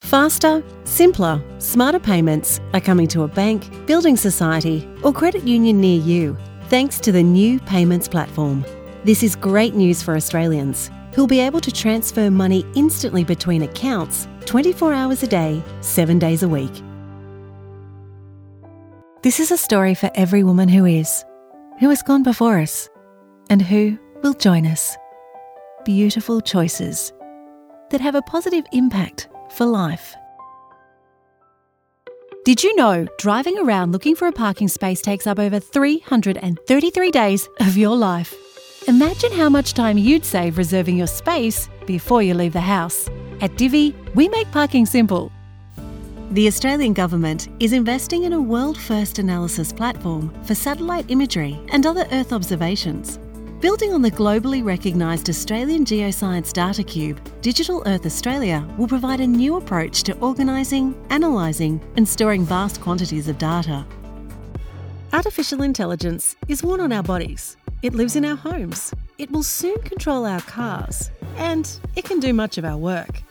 Faster, simpler, smarter payments are coming to a bank, building society, or credit union near you, thanks to the new payments platform. This is great news for Australians who'll be able to transfer money instantly between accounts 24 hours a day, 7 days a week. This is a story for every woman who has gone before us, and who will join us. Beautiful choices that have a positive impact for life. Did you know driving around looking for a parking space takes up over 333 days of your life? Imagine how much time you'd save reserving your space before you leave the house. At Divvy, we make parking simple. The Australian Government is investing in a world-first analysis platform for satellite imagery and other Earth observations. Building on the globally recognised Australian Geoscience Data Cube, Digital Earth Australia will provide a new approach to organising, analysing and storing vast quantities of data. Artificial intelligence is worn on our bodies. It lives in our homes. It will soon control our cars. And it can do much of our work.